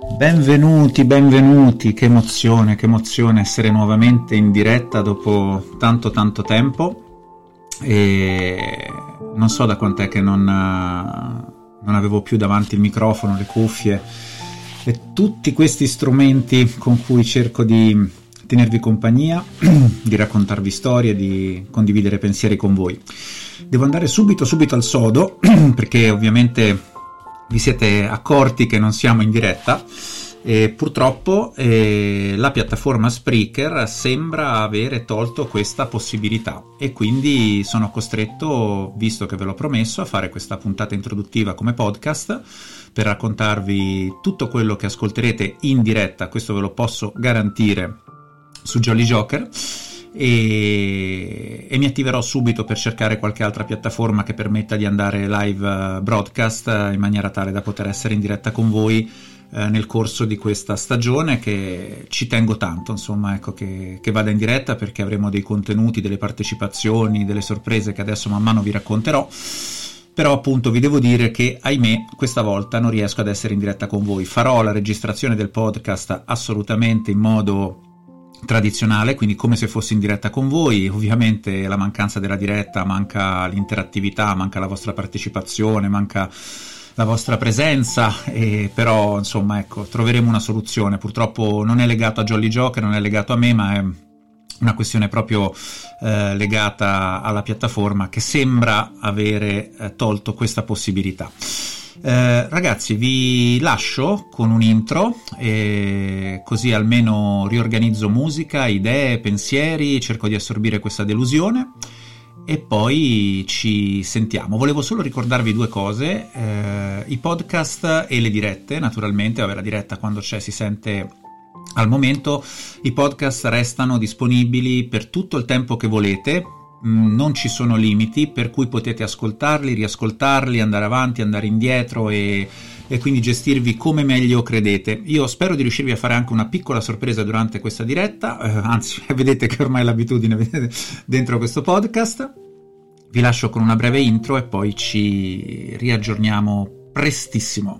Benvenuti, che emozione essere nuovamente in diretta dopo tanto tempo, e non so da quant'è che non avevo più davanti il microfono, le cuffie e tutti questi strumenti con cui cerco di tenervi compagnia, di raccontarvi storie, di condividere pensieri con voi. Devo andare subito al sodo perché ovviamente vi siete accorti che non siamo in diretta e purtroppo la piattaforma Spreaker sembra avere tolto questa possibilità e quindi sono costretto, visto che ve l'ho promesso, a fare questa puntata introduttiva come podcast per raccontarvi tutto quello che ascolterete in diretta. Questo ve lo posso garantire su Jolly Joker. E mi attiverò subito per cercare qualche altra piattaforma che permetta di andare live broadcast in maniera tale da poter essere in diretta con voi nel corso di questa stagione, che ci tengo tanto, insomma, ecco, che vada in diretta, perché avremo dei contenuti, delle partecipazioni, delle sorprese che adesso man mano vi racconterò. Però appunto vi devo dire che, ahimè, questa volta non riesco ad essere in diretta con voi. Farò la registrazione del podcast assolutamente in modo tradizionale, quindi come se fossi in diretta con voi. Ovviamente la mancanza della diretta, manca l'interattività, manca la vostra partecipazione, manca la vostra presenza, però insomma, ecco, troveremo una soluzione. Purtroppo non è legato a Jolly Joker, non è legato a me, ma è una questione proprio legata alla piattaforma, che sembra avere tolto questa possibilità. Ragazzi, vi lascio con un intro, così almeno riorganizzo musica, idee, pensieri, cerco di assorbire questa delusione e poi ci sentiamo. Volevo solo ricordarvi due cose: i podcast e le dirette. Naturalmente, la diretta quando c'è si sente al momento. I podcast restano disponibili per tutto il tempo che volete, non ci sono limiti, per cui potete ascoltarli, riascoltarli, andare avanti, andare indietro e quindi gestirvi come meglio credete. Io spero di riuscirvi a fare anche una piccola sorpresa durante questa diretta, anzi vedete che ormai è l'abitudine, vedete, dentro questo podcast. Vi lascio con una breve intro e poi ci riaggiorniamo prestissimo.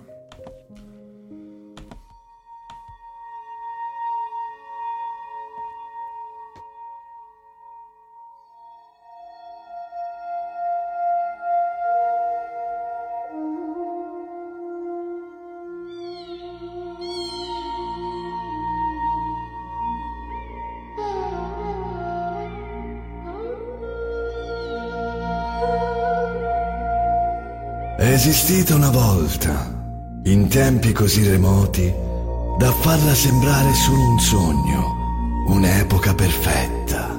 È esistita una volta, in tempi così remoti, da farla sembrare solo un sogno, un'epoca perfetta.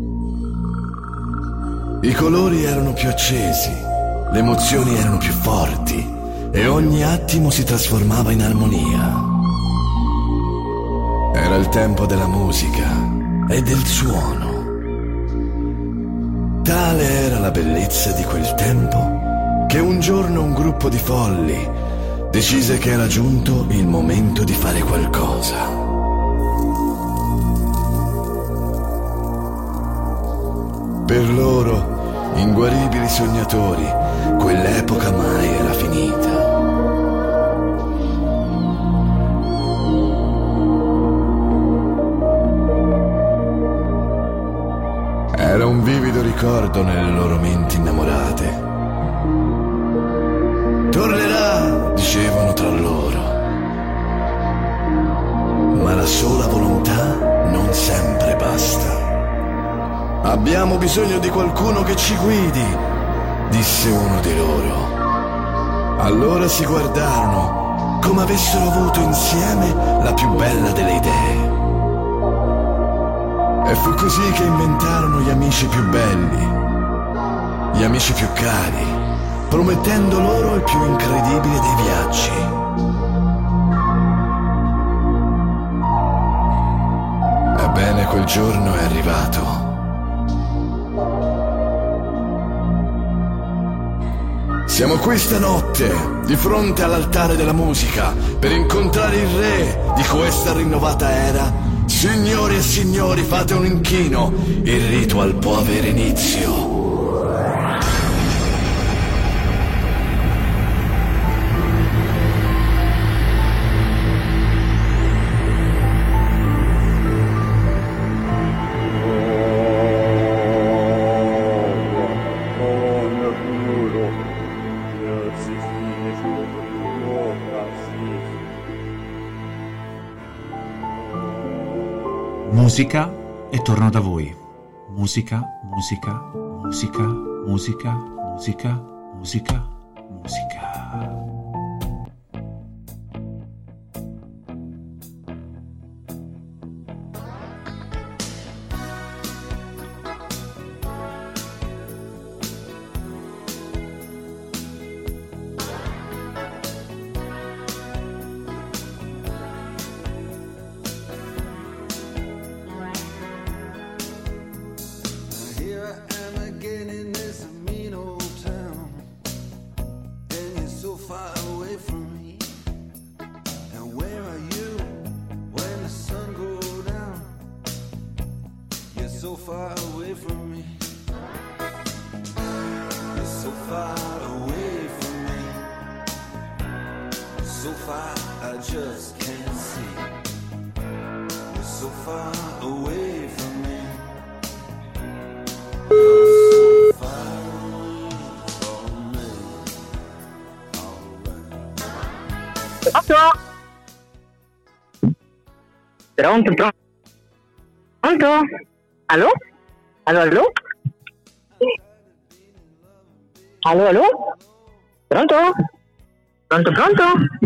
I colori erano più accesi, le emozioni erano più forti e ogni attimo si trasformava in armonia. Era il tempo della musica e del suono. Tale era la bellezza di quel tempo che un giorno un gruppo di folli decise che era giunto il momento di fare qualcosa. Per loro, inguaribili sognatori, quell'epoca mai era finita. Era un vivido ricordo nelle loro menti innamorate. Tornerà, dicevano tra loro, ma la sola volontà non sempre basta. Abbiamo bisogno di qualcuno che ci guidi, disse uno di loro. Allora si guardarono come avessero avuto insieme la più bella delle idee. E fu così che inventarono gli amici più belli, gli amici più cari, promettendo loro il più incredibile dei viaggi. Ebbene, quel giorno è arrivato. Siamo qui stanotte, di fronte all'altare della musica, per incontrare il re di questa rinnovata era. Signori e signori, fate un inchino, il ritual può avere inizio. musica e torno da voi. Musica, musica, musica, musica, musica, musica, musica. Pronto? Pronto? Allo? Allo, allo? Allo, allo? Pronto? Pronto, pronto?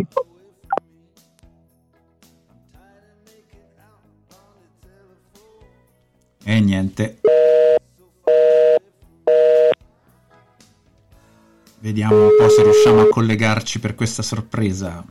E niente. Vediamo un po' se riusciamo a collegarci per questa sorpresa.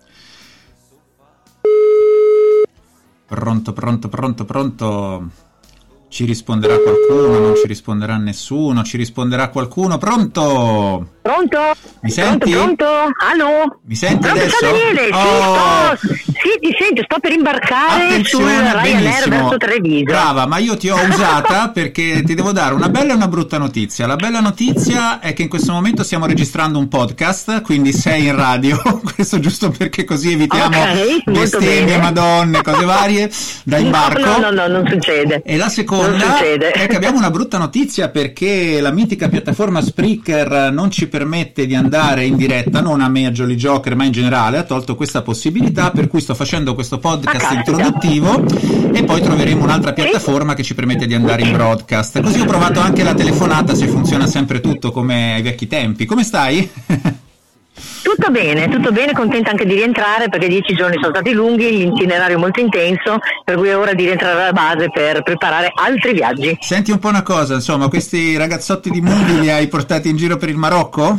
Pronto, pronto, pronto, pronto. Ci risponderà qualcuno? Non ci risponderà nessuno? Ci risponderà qualcuno? Pronto? Pronto? Mi senti? Pronto? Allo? Mi senti pronto, adesso? Daniele, sì, ti sento, sto per imbarcare sul Ryanair verso Treviso. Brava, ma io ti ho usata perché ti devo dare una bella e una brutta notizia. La bella notizia è che in questo momento stiamo registrando un podcast, quindi sei in radio, questo giusto perché così evitiamo bestemmie, madonne, cose varie da imbarco. No, non succede. E la seconda è che abbiamo una brutta notizia perché la mitica piattaforma Spreaker non ci permette di andare in diretta, non a me, a Jolly Joker, ma in generale ha tolto questa possibilità, per cui sto facendo questo podcast introduttivo e poi troveremo un'altra piattaforma che ci permette di andare in broadcast. Così ho provato anche la telefonata, se funziona sempre tutto come ai vecchi tempi. Come stai? Tutto bene, contenta anche di rientrare perché 10 giorni sono stati lunghi, l'itinerario molto intenso, per cui è ora di rientrare alla base per preparare altri viaggi. Senti un po' una cosa, insomma, questi ragazzotti di Moody li hai portati in giro per il Marocco?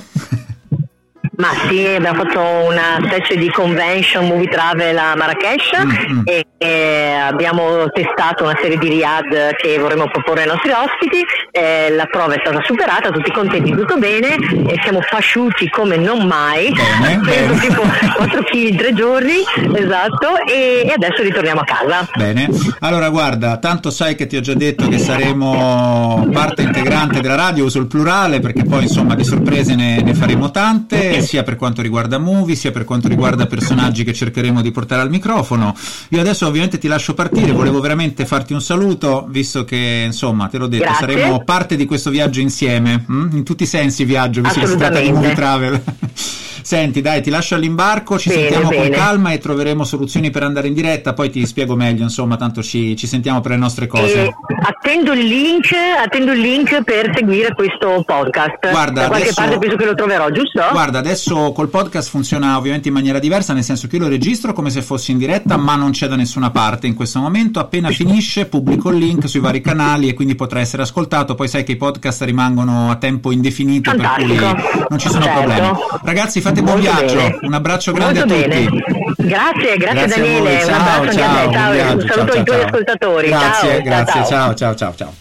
Ma sì, abbiamo fatto una specie di convention movie travel a Marrakesh e abbiamo testato una serie di riad che vorremmo proporre ai nostri ospiti. La prova è stata superata, tutti contenti, tutto bene, e siamo fasciuti come non mai. Bene. Tipo 4 kg in 3 giorni, esatto, e adesso ritorniamo a casa. Bene, allora guarda, tanto sai che ti ho già detto che saremo parte integrante della radio, uso il plurale perché poi insomma di sorprese ne faremo tante, sia per quanto riguarda movie, sia per quanto riguarda personaggi che cercheremo di portare al microfono. Io adesso ovviamente ti lascio partire, volevo veramente farti un saluto, visto che insomma te l'ho detto, grazie. Saremo parte di questo viaggio insieme, in tutti i sensi viaggio, visto che si tratta di movie travel. Senti, dai, ti lascio all'imbarco, ci sentiamo con calma e troveremo soluzioni per andare in diretta, poi ti spiego meglio, insomma, tanto ci sentiamo per le nostre cose. Attendo il link per seguire questo podcast. Guarda, da qualche parte penso che lo troverò, giusto? Guarda, adesso col podcast funziona ovviamente in maniera diversa, nel senso che io lo registro come se fossi in diretta, ma non c'è da nessuna parte in questo momento. Appena finisce pubblico il link sui vari canali e quindi potrà essere ascoltato. Poi sai che i podcast rimangono a tempo indefinito, fantastico, per cui non ci sono problemi. Ragazzi, fate buon viaggio, bene. Un abbraccio grande molto a tutti. Bene. Grazie Daniele, ciao, un abbraccio ciao, anche a te, ciao, un saluto ai tuoi ascoltatori. Grazie, ciao.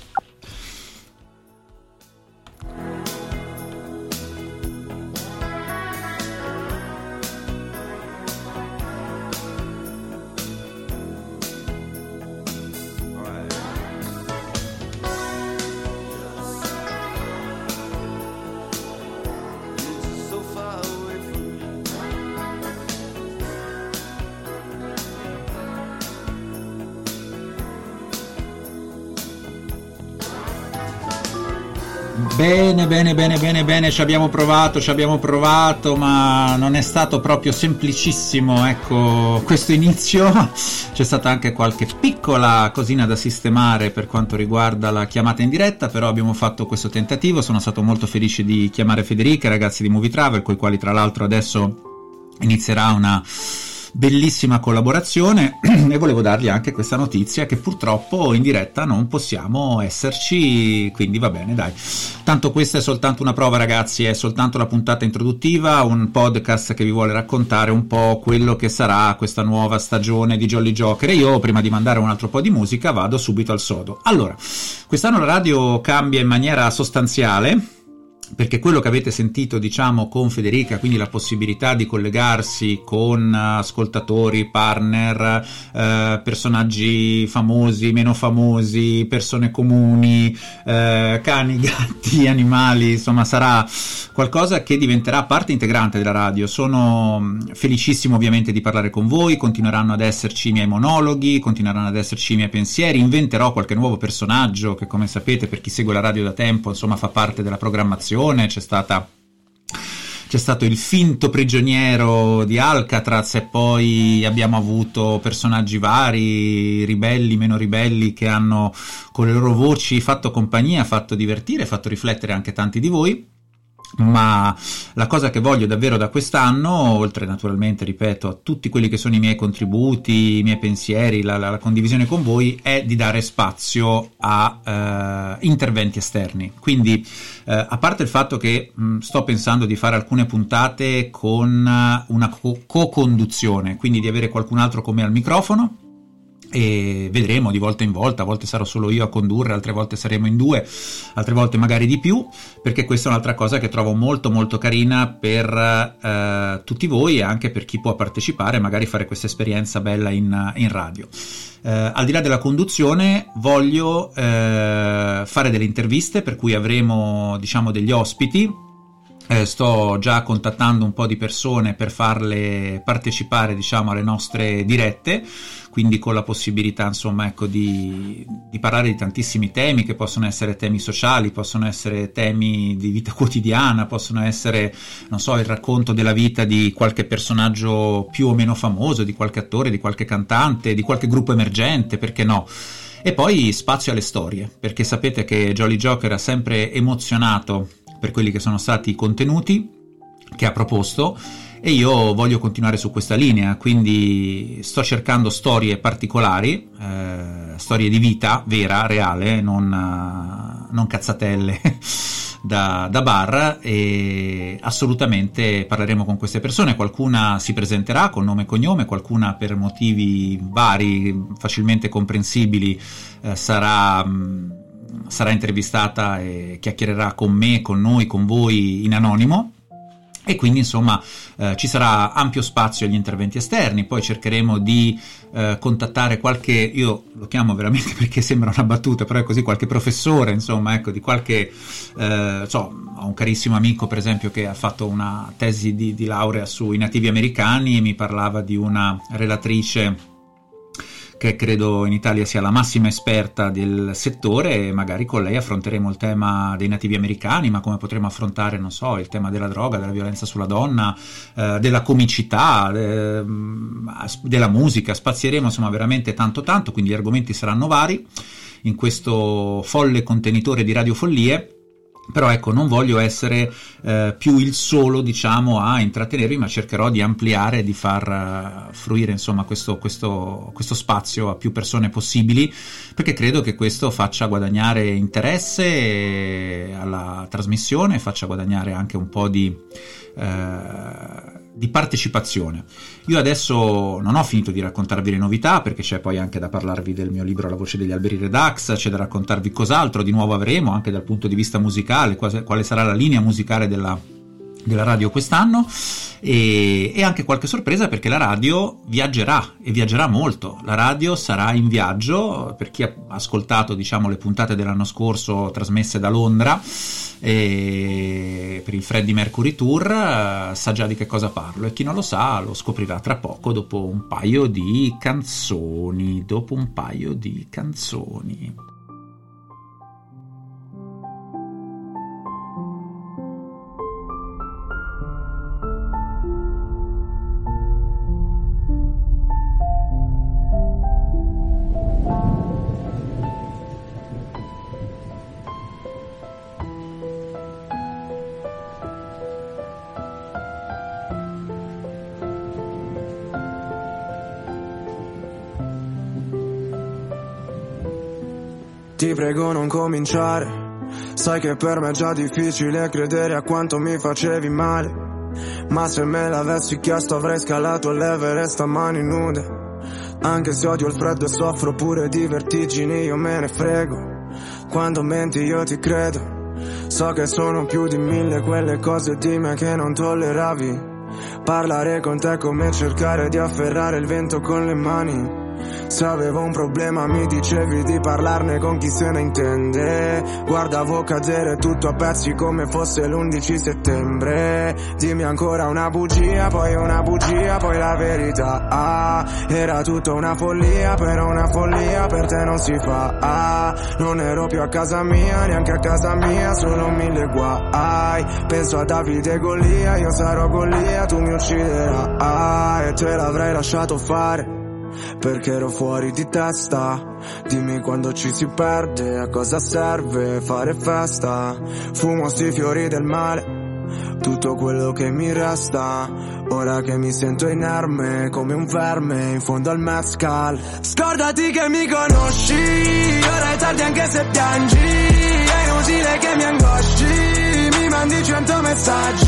Bene, ci abbiamo provato, ma non è stato proprio semplicissimo, ecco, questo inizio. C'è stata anche qualche piccola cosina da sistemare per quanto riguarda la chiamata in diretta, però abbiamo fatto questo tentativo. Sono stato molto felice di chiamare Federica, i ragazzi di Movie Travel, con i quali tra l'altro adesso inizierà una bellissima collaborazione, e volevo dargli anche questa notizia che purtroppo in diretta non possiamo esserci, quindi va bene, dai, tanto questa è soltanto una prova, ragazzi, è soltanto la puntata introduttiva, un podcast che vi vuole raccontare un po' quello che sarà questa nuova stagione di Jolly Joker. E io, prima di mandare un altro po' di musica, vado subito al sodo. Allora, quest'anno la radio cambia in maniera sostanziale, perché quello che avete sentito, diciamo, con Federica, quindi la possibilità di collegarsi con ascoltatori, partner, personaggi famosi, meno famosi, persone comuni, cani, gatti, animali, insomma sarà qualcosa che diventerà parte integrante della radio. Sono felicissimo ovviamente di parlare con voi, continueranno ad esserci i miei monologhi, continueranno ad esserci i miei pensieri, inventerò qualche nuovo personaggio che, come sapete, per chi segue la radio da tempo, insomma, fa parte della programmazione. C'è stato il finto prigioniero di Alcatraz, e poi abbiamo avuto personaggi vari, ribelli, meno ribelli, che hanno con le loro voci fatto compagnia, fatto divertire, fatto riflettere anche tanti di voi. Ma la cosa che voglio davvero da quest'anno, oltre naturalmente, ripeto, a tutti quelli che sono i miei contributi, i miei pensieri, la condivisione con voi, è di dare spazio a interventi esterni. Quindi a parte il fatto che sto pensando di fare alcune puntate con una co-conduzione, quindi di avere qualcun altro con me al microfono, e vedremo di volta in volta, a volte sarò solo io a condurre, altre volte saremo in due, altre volte magari di più, perché questa è un'altra cosa che trovo molto molto carina per tutti voi, e anche per chi può partecipare, magari fare questa esperienza bella in radio. Al di là della conduzione voglio fare delle interviste, per cui avremo, diciamo, degli ospiti. Sto già contattando un po' di persone per farle partecipare, diciamo, alle nostre dirette, quindi con la possibilità, insomma, ecco, di parlare di tantissimi temi, che possono essere temi sociali, possono essere temi di vita quotidiana, possono essere, non so, il racconto della vita di qualche personaggio più o meno famoso, di qualche attore, di qualche cantante, di qualche gruppo emergente, perché no? E poi spazio alle storie, perché sapete che Jolly Joker ha sempre emozionato per quelli che sono stati i contenuti che ha proposto, e io voglio continuare su questa linea, quindi sto cercando storie particolari, storie di vita vera, reale, non cazzatelle da bar, e assolutamente parleremo con queste persone. Qualcuna si presenterà con nome e cognome, qualcuna per motivi vari, facilmente comprensibili, sarà intervistata e chiacchiererà con me, con noi, con voi in anonimo. E quindi, insomma, ci sarà ampio spazio agli interventi esterni. Poi cercheremo di contattare qualche, io lo chiamo veramente perché sembra una battuta, però è così, qualche professore, insomma, ecco, di qualche ho un carissimo amico, per esempio, che ha fatto una tesi di laurea sui nativi americani, e mi parlava di una relatrice che credo in Italia sia la massima esperta del settore, e magari con lei affronteremo il tema dei nativi americani, ma come potremo affrontare, non so, il tema della droga, della violenza sulla donna, della comicità, della musica. Spazieremo, insomma, veramente tanto, quindi gli argomenti saranno vari in questo folle contenitore di radiofollie. Però ecco, non voglio essere più il solo, diciamo, a intrattenervi, ma cercherò di ampliare e di far fruire, insomma, questo spazio a più persone possibili, perché credo che questo faccia guadagnare interesse alla trasmissione, faccia guadagnare anche un po' di partecipazione. Io adesso non ho finito di raccontarvi le novità, perché c'è poi anche da parlarvi del mio libro La voce degli alberi Redux, c'è da raccontarvi cos'altro di nuovo avremo anche dal punto di vista musicale, quale sarà la linea musicale della radio quest'anno, e anche qualche sorpresa, perché la radio viaggerà molto. La radio sarà in viaggio. Per chi ha ascoltato, diciamo, le puntate dell'anno scorso trasmesse da Londra, e per il Freddie Mercury Tour, sa già di che cosa parlo, e chi non lo sa lo scoprirà tra poco, dopo un paio di canzoni. Ti prego non cominciare, sai che per me è già difficile credere a quanto mi facevi male. Ma se me l'avessi chiesto avrei scalato l'Everest a mani nude. Anche se odio il freddo e soffro pure di vertigini, io me ne frego. Quando menti io ti credo. So che sono più di 1000 quelle cose di me che non tolleravi. Parlare con te è come cercare di afferrare il vento con le mani. Se avevo un problema mi dicevi di parlarne con chi se ne intende. Guardavo cadere tutto a pezzi come fosse l'11 settembre. Dimmi ancora una bugia, poi la verità. Era tutta una follia, però una follia per te non si fa. Non ero più a casa mia, neanche a casa mia, solo 1000 guai. Penso a Davide e Golia, io sarò Golia, tu mi ucciderai. E te l'avrei lasciato fare perché ero fuori di testa. Dimmi quando ci si perde, a cosa serve fare festa. Fumo sti fiori del male, tutto quello che mi resta. Ora che mi sento inerme come un verme in fondo al mezcal. Scordati che mi conosci, ora è tardi anche se piangi. È inutile che mi angosci, mi mandi 100 messaggi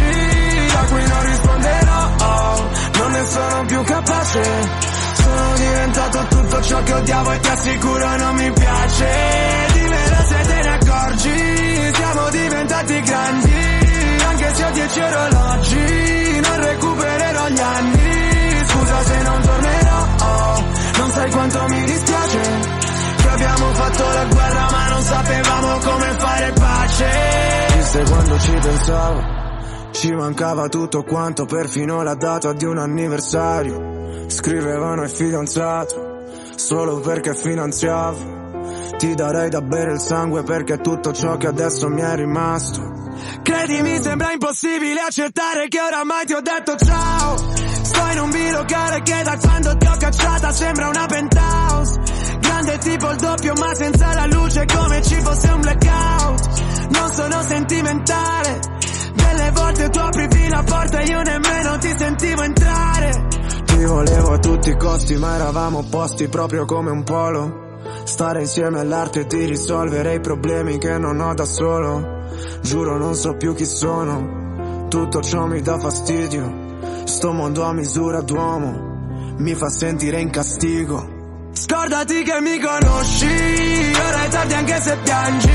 a cui non risponderò, non ne sono più capace. Sono diventato tutto ciò che odiavo e ti assicuro non mi piace. Dimmelo se te ne accorgi, siamo diventati grandi. Anche se ho 10 orologi, non recupererò gli anni. Scusa se non tornerò, non sai quanto mi dispiace che abbiamo fatto la guerra ma non sapevamo come fare pace. Chissà quando ci pensavo, ci mancava tutto quanto, perfino la data di un anniversario. Scrivevano il fidanzato solo perché finanziavo. Ti darei da bere il sangue perché è tutto ciò che adesso mi è rimasto. Credimi sembra impossibile accettare che oramai ti ho detto ciao. Sto in un bilocale che da quando ti ho cacciata sembra una penthouse. Grande tipo il doppio ma senza la luce, come ci fosse un blackout. Non sono sentimentale, delle volte tu aprivi la porta e io nemmeno ti sentivo entrare. Ti volevo a tutti i costi ma eravamo opposti proprio come un polo. Stare insieme all'arte di risolvere i problemi che non ho da solo. Giuro non so più chi sono, tutto ciò mi dà fastidio. Sto mondo a misura d'uomo mi fa sentire in castigo. Scordati che mi conosci, ora è tardi anche se piangi.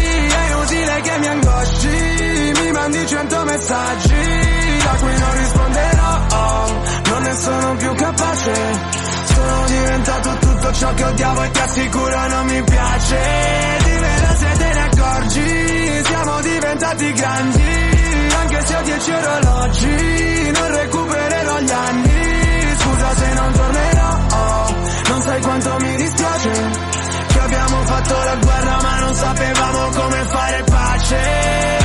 È inutile che mi angosci, mi mandi 100 messaggi a cui non risponderò, non ne sono più capace. Sono diventato tutto ciò che odiavo e ti assicuro non mi piace. Dimmelo se te ne accorgi, siamo diventati grandi. Anche se ho 10 orologi, non recupererò gli anni. Scusa se non tornerò, non sai quanto mi dispiace che abbiamo fatto la guerra ma non sapevamo come fare pace.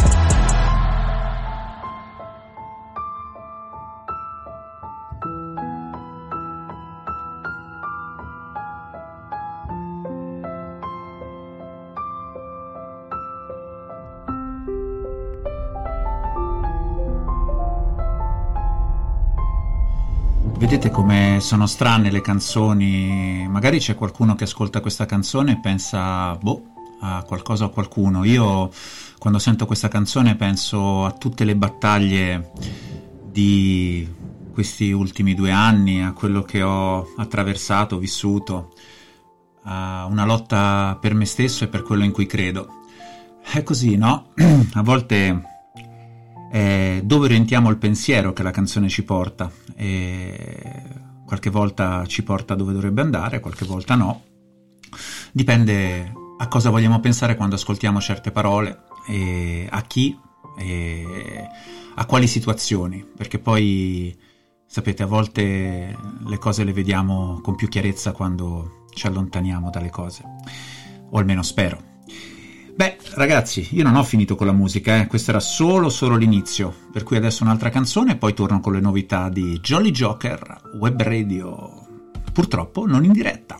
Vedete come sono strane le canzoni. Magari c'è qualcuno che ascolta questa canzone e pensa a qualcosa o a qualcuno. Io quando sento questa canzone penso a tutte le battaglie di questi ultimi 2 anni, a quello che ho attraversato, vissuto, a una lotta per me stesso e per quello in cui credo. È così, no? A volte dove orientiamo il pensiero che la canzone ci porta, e qualche volta ci porta dove dovrebbe andare, qualche volta no, dipende a cosa vogliamo pensare quando ascoltiamo certe parole, e a chi e a quali situazioni, perché poi sapete, a volte le cose le vediamo con più chiarezza quando ci allontaniamo dalle cose, o almeno spero. Beh, ragazzi, io non ho finito con la musica, questo era solo l'inizio, per cui adesso un'altra canzone e poi torno con le novità di Jolly Joker Web Radio, purtroppo non in diretta.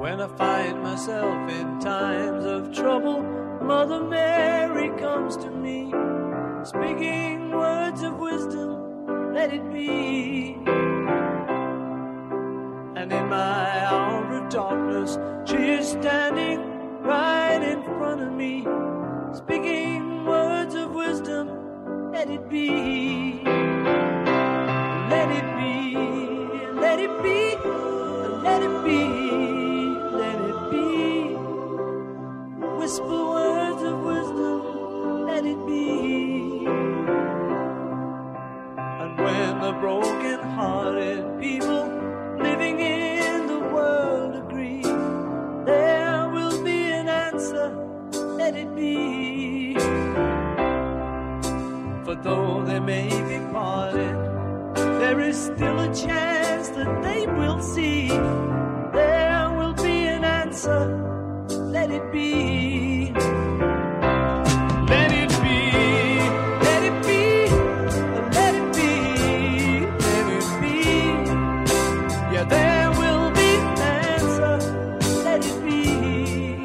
When I find myself in times of trouble, Mother Mary comes to me, speaking words of wisdom, let it be. And in my hour of darkness, she is standing right in front of me, speaking words of wisdom, let it be. Let it be, let it be, let it be, let it be. Whisper words of wisdom, let it be. And when the broken-hearted people living in the world agree, there will be an answer, let it be. For though they may be parted, there is still a chance that they will see. There will be an answer, let it be. Let it be, let it be, let it be, let it be. Yeah, there will be an answer, let it be.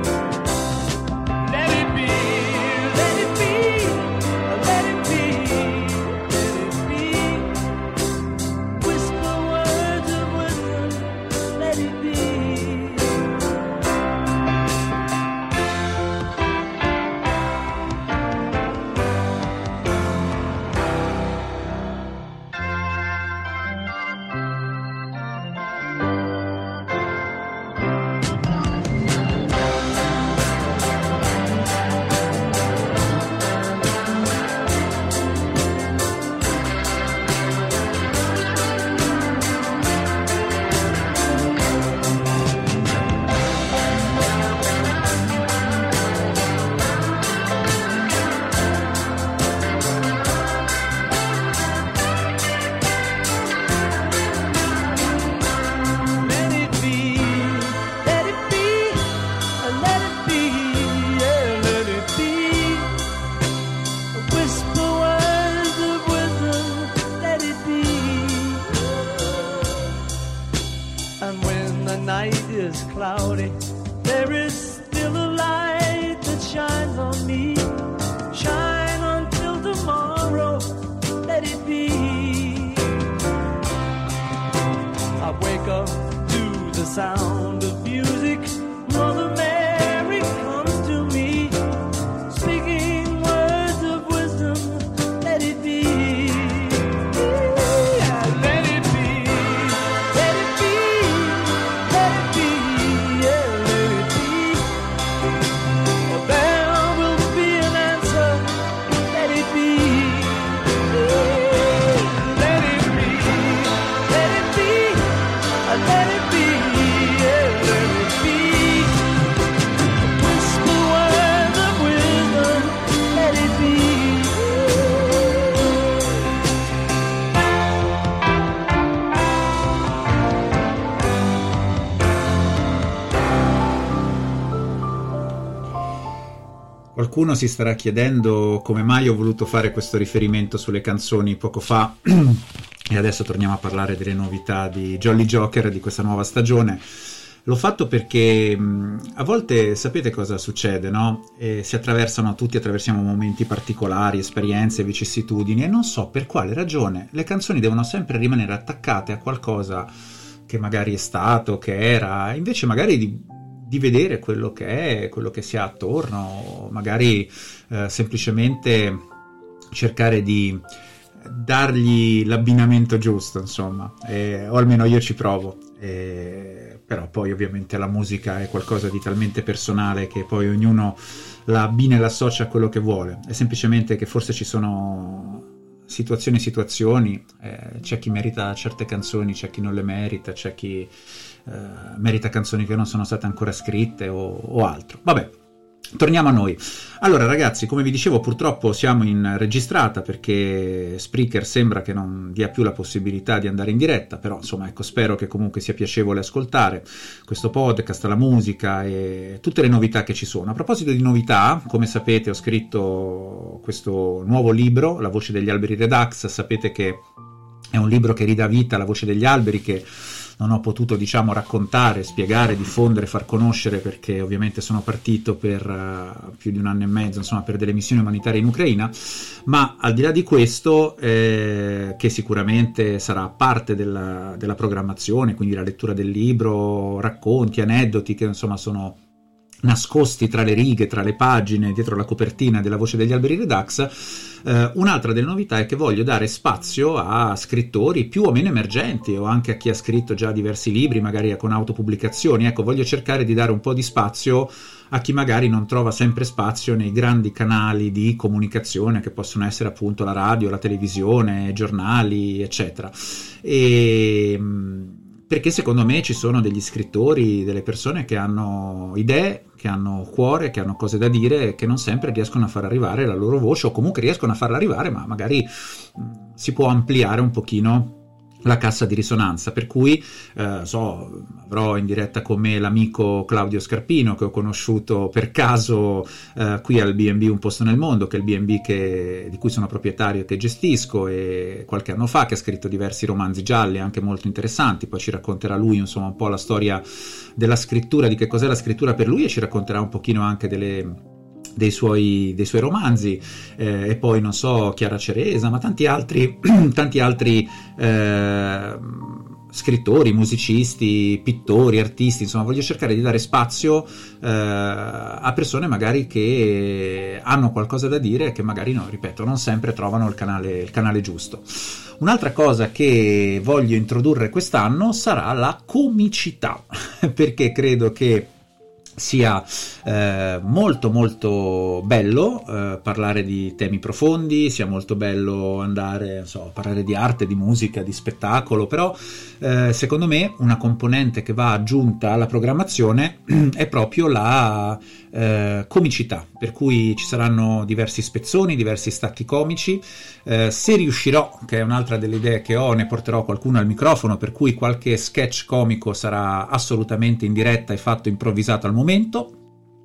Let it be, let it be, let it be, let it be. Whisper words of wisdom, let it be. Cloudy, there is still a light that shines on me. Shine until tomorrow, let it be. I wake up to the sound of music. Mother Mary comes to me, speaking words of wisdom, let it be. Qualcuno si starà chiedendo come mai ho voluto fare questo riferimento sulle canzoni poco fa e adesso torniamo a parlare delle novità di Jolly Joker di questa nuova stagione. L'ho fatto perché a volte sapete cosa succede, no? Tutti attraversiamo momenti particolari, esperienze, vicissitudini e non so per quale ragione le canzoni devono sempre rimanere attaccate a qualcosa che magari è stato, che era, invece magari di vedere quello che è, quello che si ha attorno, magari semplicemente cercare di dargli l'abbinamento giusto, insomma, o almeno io ci provo. Però poi ovviamente la musica è qualcosa di talmente personale che poi ognuno la abbina e la associa a quello che vuole. È semplicemente che forse ci sono situazioni, c'è chi merita certe canzoni, c'è chi non le merita, c'è chi merita canzoni che non sono state ancora scritte o altro. Vabbè, torniamo a noi. Allora ragazzi, come vi dicevo, purtroppo siamo in registrata perché Spreaker sembra che non dia più la possibilità di andare in diretta, però insomma ecco, spero che comunque sia piacevole ascoltare questo podcast, la musica e tutte le novità che ci sono. A proposito di novità, come sapete ho scritto questo nuovo libro, La voce degli alberi Redux. Sapete che è un libro che ridà vita alla voce degli alberi, che non ho potuto, diciamo, raccontare, spiegare, diffondere, far conoscere, perché ovviamente sono partito per più di 1 anno e mezzo, insomma, per delle missioni umanitarie in Ucraina. Ma al di là di questo, che sicuramente sarà parte della programmazione, quindi la lettura del libro, racconti, aneddoti che insomma sono nascosti tra le righe, tra le pagine, dietro la copertina della Voce degli Alberi Redux. Un'altra delle novità è che voglio dare spazio a scrittori più o meno emergenti, o anche a chi ha scritto già diversi libri, magari con autopubblicazioni. Ecco, voglio cercare di dare un po' di spazio a chi magari non trova sempre spazio nei grandi canali di comunicazione che possono essere appunto la radio, la televisione, i giornali, eccetera. Perché secondo me ci sono degli scrittori, delle persone che hanno idee, che hanno cuore, che hanno cose da dire e che non sempre riescono a far arrivare la loro voce, o comunque riescono a farla arrivare, ma magari si può ampliare un pochino la cassa di risonanza, per cui avrò in diretta con me l'amico Claudio Scarpino, che ho conosciuto per caso qui al B&B Un Posto nel Mondo, che è il B&B di cui sono proprietario e che gestisco, e qualche anno fa, che ha scritto diversi romanzi gialli anche molto interessanti. Poi ci racconterà lui insomma un po' la storia della scrittura, di che cos'è la scrittura per lui, e ci racconterà un pochino anche dei suoi romanzi, e poi non so, Chiara Ceresa, ma tanti altri scrittori, musicisti, pittori, artisti. Insomma, voglio cercare di dare spazio a persone magari che hanno qualcosa da dire e che magari, no, ripeto, non sempre trovano il canale giusto. Un'altra cosa che voglio introdurre quest'anno sarà la comicità, perché credo che sia molto molto bello parlare di temi profondi, sia molto bello andare a parlare di arte, di musica, di spettacolo, però secondo me una componente che va aggiunta alla programmazione è proprio la comicità, per cui ci saranno diversi spezzoni, diversi stacchi comici. Se riuscirò, che è un'altra delle idee che ho, ne porterò qualcuno al microfono, per cui qualche sketch comico sarà assolutamente in diretta e fatto improvvisato al momento,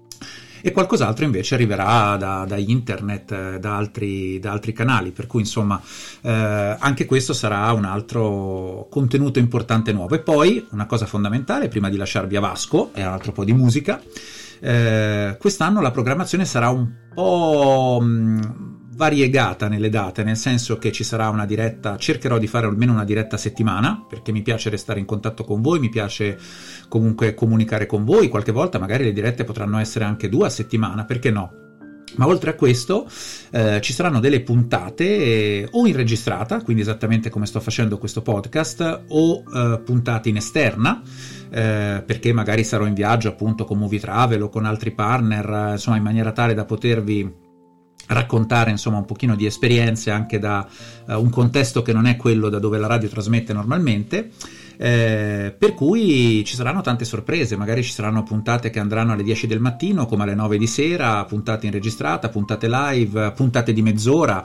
e qualcos'altro invece arriverà da internet, da altri canali, per cui insomma anche questo sarà un altro contenuto importante nuovo. E poi una cosa fondamentale, prima di lasciarvi a Vasco e un altro po' di musica, quest'anno la programmazione sarà un po' variegata nelle date, nel senso che ci sarà una diretta, cercherò di fare almeno una diretta a settimana, perché mi piace restare in contatto con voi, mi piace comunque comunicare con voi. Qualche volta magari le dirette potranno essere anche 2 a settimana, perché no? Ma oltre a questo ci saranno delle puntate o in registrata, quindi esattamente come sto facendo questo podcast, o puntate in esterna, perché magari sarò in viaggio appunto con Movie Travel o con altri partner, insomma, in maniera tale da potervi raccontare insomma un pochino di esperienze anche da un contesto che non è quello da dove la radio trasmette normalmente. Per cui ci saranno tante sorprese, magari ci saranno puntate che andranno alle 10 del mattino come alle 9 di sera, puntate in registrata, puntate live, puntate di mezz'ora,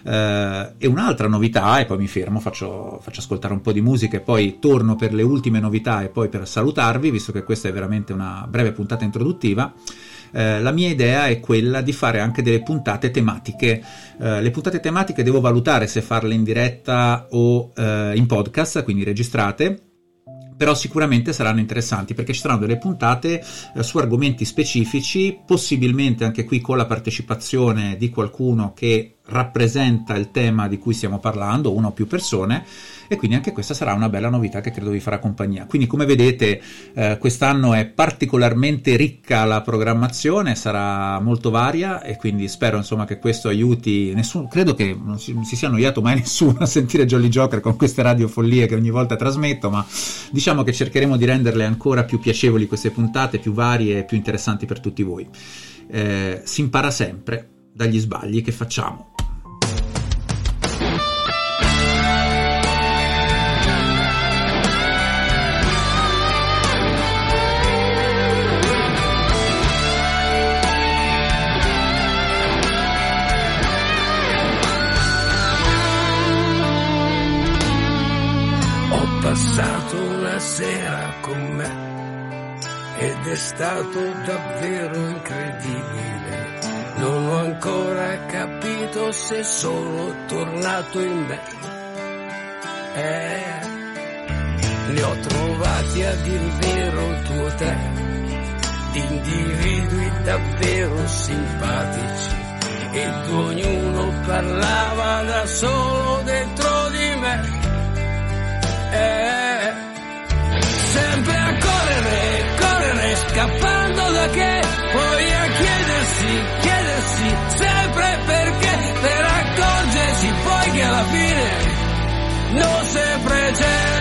e un'altra novità, e poi mi fermo, faccio ascoltare un po' di musica e poi torno per le ultime novità e poi per salutarvi, visto che questa è veramente una breve puntata introduttiva. La mia idea è quella di fare anche delle puntate tematiche. Le puntate tematiche devo valutare se farle in diretta o in podcast, quindi registrate, però sicuramente saranno interessanti, perché ci saranno delle puntate su argomenti specifici, possibilmente anche qui con la partecipazione di qualcuno che rappresenta il tema di cui stiamo parlando, una o più persone, e quindi anche questa sarà una bella novità che credo vi farà compagnia. Quindi, come vedete, quest'anno è particolarmente ricca la programmazione, sarà molto varia, e quindi spero insomma che questo aiuti nessuno. Credo che non si sia annoiato mai nessuno a sentire Jolly Joker con queste radiofollie che ogni volta trasmetto, ma diciamo che cercheremo di renderle ancora più piacevoli queste puntate, più varie e più interessanti per tutti voi. Si impara sempre dagli sbagli che facciamo. Passato una sera con me ed è stato davvero incredibile. Non ho ancora capito se sono tornato in me. li ho trovati a dir vero 2 o 3 individui davvero simpatici, ed ognuno parlava da solo dentro di me. Sempre a correre, correre, scappando da che, poi a chiedersi sempre perché, per accorgersi poi che alla fine non sempre c'è.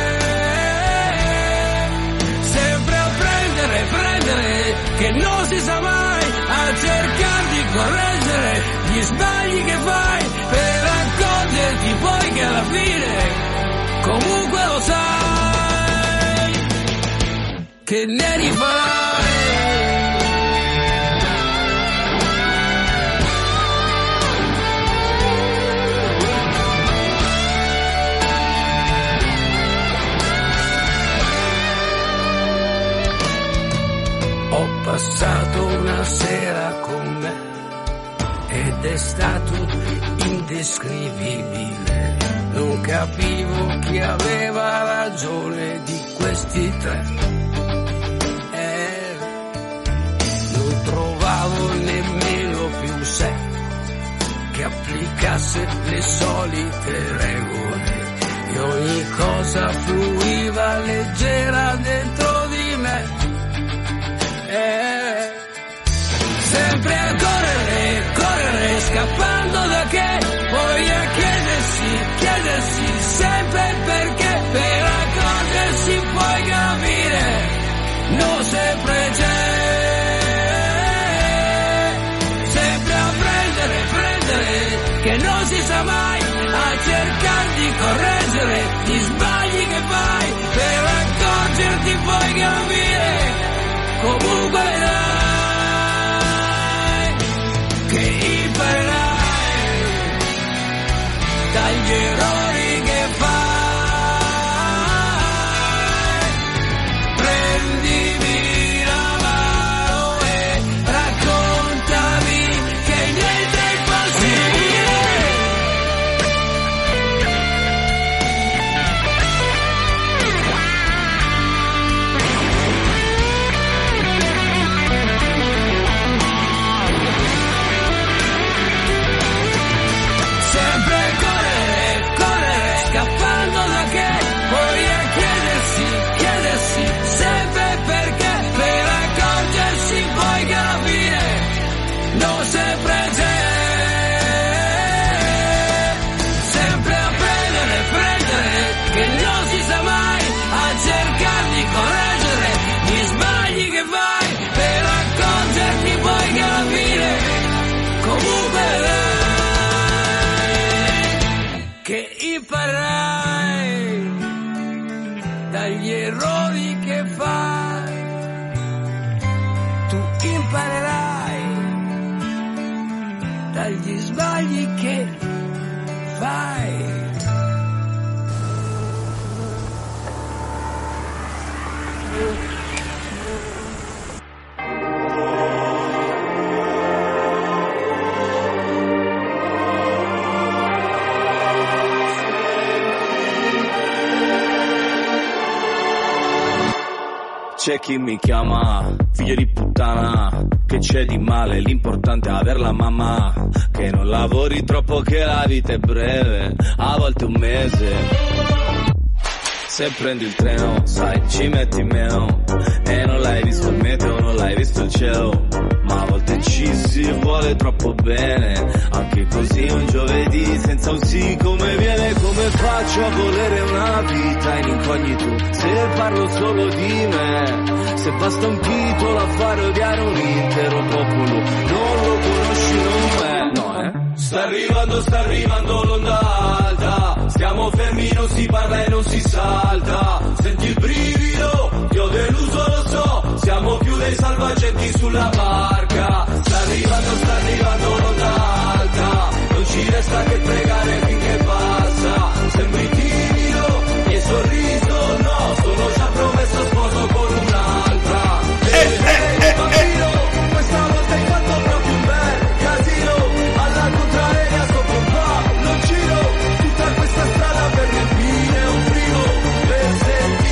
Sempre a prendere, che non si sa mai, a cercare di correggere gli sbagli che fai, per accorgerti poi che alla fine comunque lo sai che ne rifarai. Ho passato una sera con me ed è stato indescrivibile. Non capivo chi aveva ragione di questi 3. Non trovavo nemmeno più sé che applicasse le solite regole, e ogni cosa fluiva leggera dentro di me. Sempre a correre, scappando da che, poi a chiedersi sempre perché, per accorgersi poi capire non sempre c'è. Sempre a prendere, che non si sa mai, a cercare di correggere gli sbagli che fai, per accorgerti poi capire comunque vedrai che imparerai dagli errori che fai. Prendimi la mano e raccontami che niente è impossibile. Scappando da che, poi a chiedersi sempre perché, per accorgersi poi che alla fine non sempre c'è. Sempre a prendere, che non si sa mai, a cercare di correggere gli sbagli che fai, per accorgerti poi che alla fine comunque che imparerai dagli errori che fai. Tu imparerai dagli sbagli che fai. C'è chi mi chiama figlio di puttana, che c'è di male, l'importante è aver la mamma, che non lavori troppo, che la vita è breve, a volte un mese. Se prendi il treno, sai, ci metti meno, e non l'hai visto il meteo, non l'hai visto il cielo, ma a volte ci si vuole troppo bene, anche così un giovedì senza un sì come viene. Come faccio a volere una vita in incognito se parlo solo di me, se basta un titolo a fare odiare un intero popolo, non lo conosci, non me, no, Sta arrivando l'onda alta, stiamo fermi, non si parla e non si salta, senti il brivido, ti ho deluso lo so, siamo più dei salvagenti sulla barca. Sta arrivando l'onda alta, non ci resta che pregare finché passa, sembri timido, e sorriso no, sono già promesso sposo con un'altra. Bambino, questa volta hai fatto proprio un bel casino, alla contraria sto pompa, non giro tutta questa strada per riempire un frigo, per sentire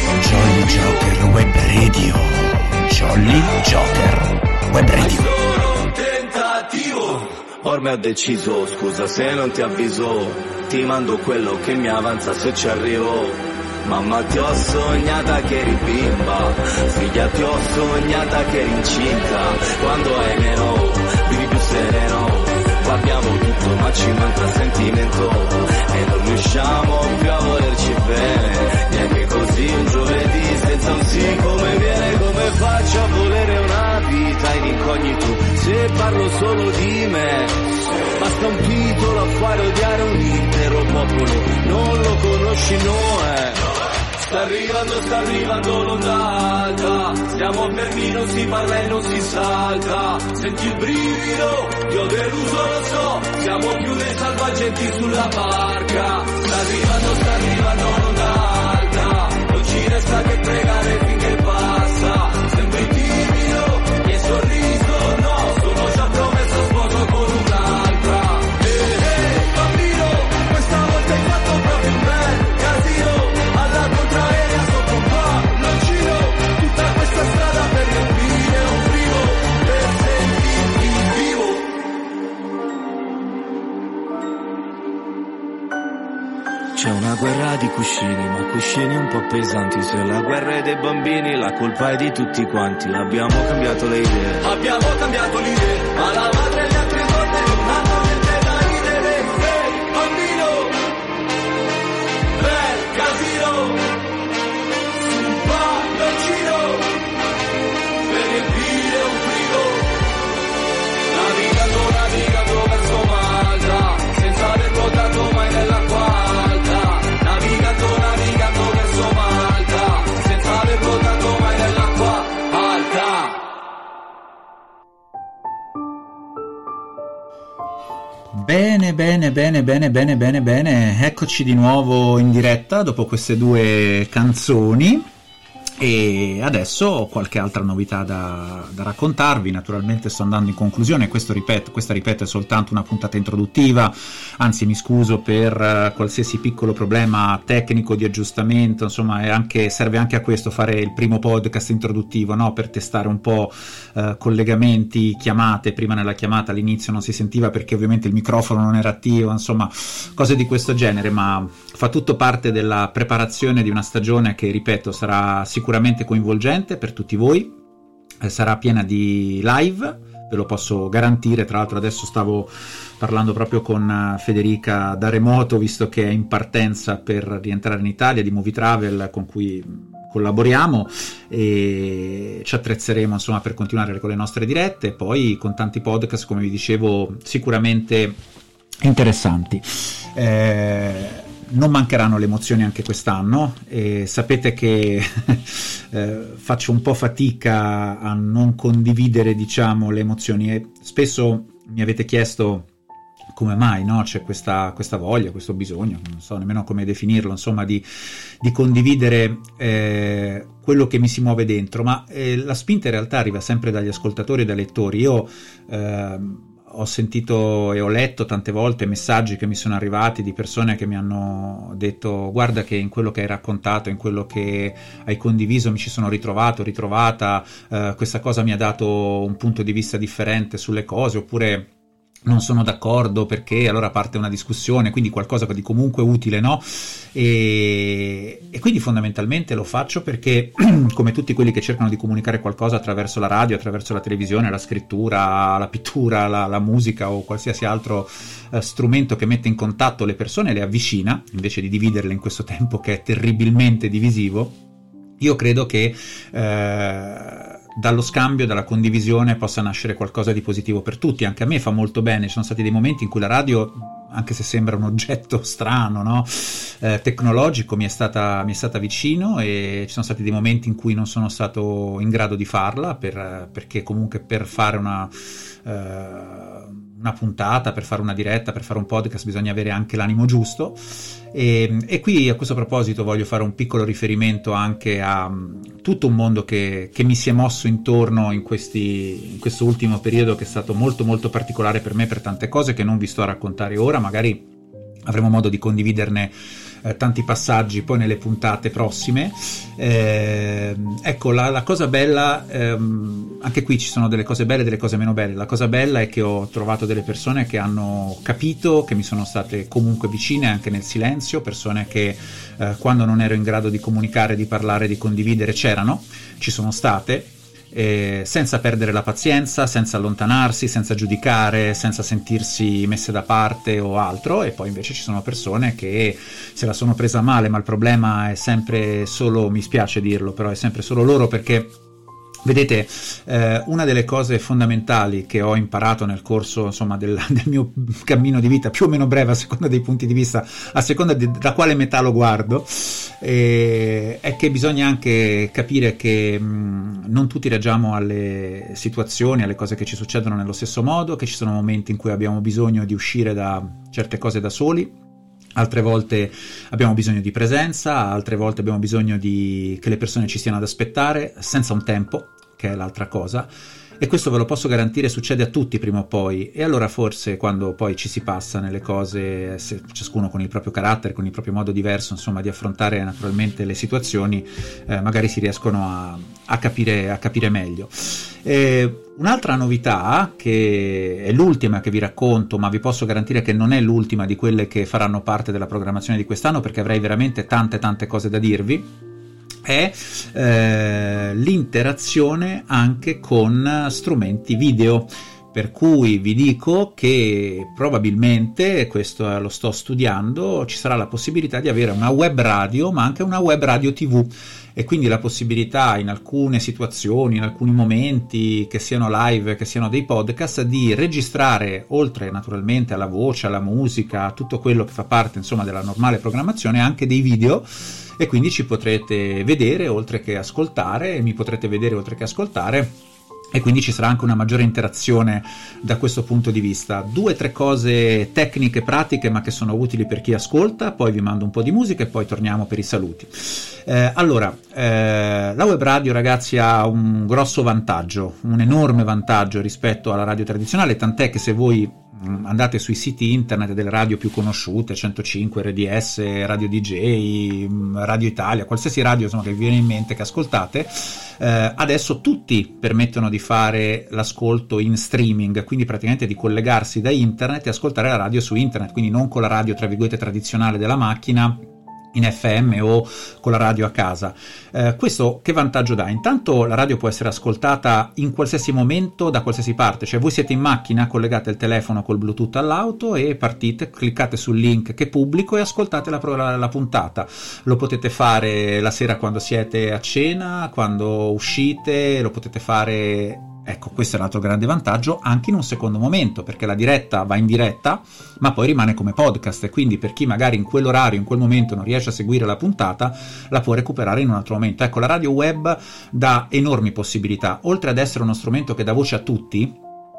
Web Radio. Solo un tentativo, ormai ho deciso, scusa se non ti avviso, ti mando quello che mi avanza se ci arrivo. Mamma ti ho sognata che eri bimba, figlia ti ho sognata che eri incinta, quando hai meno, vivi più sereno, qua abbiamo tutto ma ci manca sentimento, e non riusciamo più a volerci bene, neanche così un giovedì senza un sì come viene, come faccio a volere una vita in incognito, se parlo solo di me, basta un titolo a fare odiare un intero popolo, non lo conosci Noè. Sta arrivando l'onda alta, stiamo fermi, non si parla e non si salta, senti il brivido, ti ho deluso lo so, siamo più dei salvagenti sulla barca, sta arrivando l'onda alta, non ci resta che pregare finché passa, sembri timido, mi hai sorriso, no, sono già promesso sposo con un'altra, bambino, questa volta hai fatto proprio un bel casino, alla contraerea sotto un palloncino, tutta questa strada per riempire un frigo, per sentirti vivo. C'è una guerra di cuscini, ma cuscini un po' pesanti, se la guerra è dei bambini la colpa è di tutti quanti, abbiamo cambiato le idee, ma la madre e gli altri donne non hanno niente da ridere, bambino, bel casino, un palloncino per riempire un frigo, navigando verso Malta, senza aver nuotato mai nell'acqua alta, navigando verso Malta, senza aver nuotato mai nell'acqua alta. Bene, eccoci di nuovo in diretta dopo queste due canzoni e adesso ho qualche altra novità da raccontarvi. Naturalmente sto andando in conclusione, questa ripeto è soltanto una puntata introduttiva, anzi mi scuso per qualsiasi piccolo problema tecnico di aggiustamento, insomma serve anche a questo fare il primo podcast introduttivo, no? Per testare un po' collegamenti, chiamate, prima nella chiamata all'inizio non si sentiva perché ovviamente il microfono non era attivo, insomma cose di questo genere, ma fa tutto parte della preparazione di una stagione che, ripeto, sarà sicuramente coinvolgente per tutti voi, sarà piena di live, ve lo posso garantire. Tra l'altro adesso stavo parlando proprio con Federica da remoto, visto che è in partenza per rientrare in Italia, di Movie Travel con cui collaboriamo, e ci attrezzeremo insomma per continuare con le nostre dirette, poi con tanti podcast, come vi dicevo, sicuramente interessanti. Non mancheranno le emozioni anche quest'anno, e sapete che faccio un po' fatica a non condividere, diciamo, le emozioni, e spesso mi avete chiesto come mai, no? C'è questa voglia, questo bisogno, non so nemmeno come definirlo, insomma, di condividere quello che mi si muove dentro, ma la spinta in realtà arriva sempre dagli ascoltatori e dai lettori. Io ho sentito e ho letto tante volte messaggi che mi sono arrivati di persone che mi hanno detto: guarda che in quello che hai raccontato, in quello che hai condiviso mi ci sono ritrovata, questa cosa mi ha dato un punto di vista differente sulle cose, oppure non sono d'accordo perché, allora parte una discussione, quindi qualcosa di comunque utile, no? E quindi fondamentalmente lo faccio perché come tutti quelli che cercano di comunicare qualcosa attraverso la radio, attraverso la televisione, la scrittura, la pittura, la musica o qualsiasi altro strumento che mette in contatto le persone e le avvicina, invece di dividerle in questo tempo che è terribilmente divisivo, io credo che dallo scambio, dalla condivisione possa nascere qualcosa di positivo per tutti. Anche a me fa molto bene, ci sono stati dei momenti in cui la radio, anche se sembra un oggetto strano, no? Tecnologico, mi è stata vicino, e ci sono stati dei momenti in cui non sono stato in grado di farla, perché comunque per fare una puntata, per fare una diretta, per fare un podcast bisogna avere anche l'animo giusto, e qui a questo proposito voglio fare un piccolo riferimento anche a tutto un mondo che mi si è mosso intorno in questo ultimo periodo, che è stato molto molto particolare per me, per tante cose che non vi sto a raccontare ora. Magari avremo modo di condividerne tanti passaggi poi nelle puntate prossime. Ecco, la cosa bella, anche qui ci sono delle cose belle e delle cose meno belle. La cosa bella è che ho trovato delle persone che hanno capito, che mi sono state comunque vicine anche nel silenzio, persone che quando non ero in grado di comunicare, di parlare, di condividere, ci sono state, senza perdere la pazienza, senza allontanarsi, senza giudicare, senza sentirsi messe da parte o altro. E poi invece ci sono persone che se la sono presa male, ma il problema è sempre solo, mi spiace dirlo, però è sempre solo loro, perché vedete, una delle cose fondamentali che ho imparato nel corso, insomma, del mio cammino di vita, più o meno breve a seconda dei punti di vista, a seconda da quale metà lo guardo, è che bisogna anche capire che non tutti reagiamo alle situazioni, alle cose che ci succedono nello stesso modo, che ci sono momenti in cui abbiamo bisogno di uscire da certe cose da soli. Altre volte abbiamo bisogno di presenza, altre volte abbiamo bisogno che le persone ci stiano ad aspettare senza un tempo, che è l'altra cosa, e questo ve lo posso garantire, succede a tutti prima o poi. E allora forse quando poi ci si passa nelle cose, ciascuno con il proprio carattere, con il proprio modo diverso, insomma, di affrontare naturalmente le situazioni, magari si riescono a capire meglio. Un'altra novità, che è l'ultima che vi racconto, ma vi posso garantire che non è l'ultima di quelle che faranno parte della programmazione di quest'anno, perché avrei veramente tante cose da dirvi, è l'interazione anche con strumenti video. Per cui vi dico che probabilmente, questo lo sto studiando, ci sarà la possibilità di avere una web radio, ma anche una web radio TV, e quindi la possibilità in alcune situazioni, in alcuni momenti, che siano live, che siano dei podcast, di registrare, oltre naturalmente alla voce, alla musica, a tutto quello che fa parte, insomma, della normale programmazione, anche dei video. E quindi ci potrete vedere oltre che ascoltare, e mi potrete vedere oltre che ascoltare, e quindi ci sarà anche una maggiore interazione da questo punto di vista. 2 o 3 cose tecniche, pratiche, ma che sono utili per chi ascolta. Poi vi mando un po' di musica e poi torniamo per i saluti. Allora, la web radio, ragazzi, ha un grosso vantaggio, un enorme vantaggio rispetto alla radio tradizionale, tant'è che se voi andate sui siti internet delle radio più conosciute, 105, RDS, Radio DJ, Radio Italia, qualsiasi radio, insomma, che vi viene in mente, che ascoltate, adesso tutti permettono di fare l'ascolto in streaming, quindi praticamente di collegarsi da internet e ascoltare la radio su internet, quindi non con la radio tra virgolette tradizionale della macchina in FM o con la radio a casa. Questo che vantaggio dà? Intanto la radio può essere ascoltata in qualsiasi momento, da qualsiasi parte, cioè voi siete in macchina, collegate il telefono col Bluetooth all'auto e partite, cliccate sul link che pubblico e ascoltate la puntata. Lo potete fare la sera quando siete a cena, quando uscite, lo potete fare. Ecco, questo è l'altro grande vantaggio, anche in un secondo momento, perché la diretta va in diretta, ma poi rimane come podcast, e quindi per chi magari in quell'orario, in quel momento non riesce a seguire la puntata, la può recuperare in un altro momento. Ecco, la radio web dà enormi possibilità, oltre ad essere uno strumento che dà voce a tutti,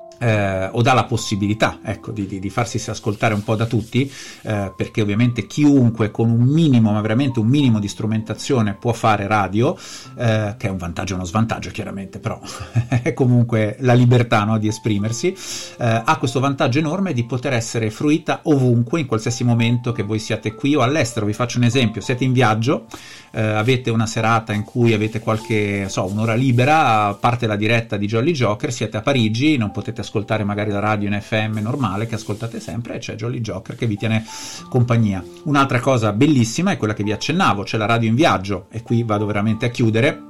o dà la possibilità, ecco, di farsi ascoltare un po' da tutti, perché ovviamente chiunque con un minimo, ma veramente un minimo di strumentazione può fare radio, che è un vantaggio e uno svantaggio chiaramente, però è comunque la libertà, no, di esprimersi. Ha questo vantaggio enorme di poter essere fruita ovunque, in qualsiasi momento che voi siate qui o all'estero. Vi faccio un esempio: siete in viaggio, avete una serata in cui avete un'ora libera, parte la diretta di Jolly Joker, siete a Parigi, non potete ascoltare magari la radio in FM normale che ascoltate sempre, e c'è Jolly Joker che vi tiene compagnia. Un'altra cosa bellissima è quella che vi accennavo, c'è la radio in viaggio, e qui vado veramente a chiudere,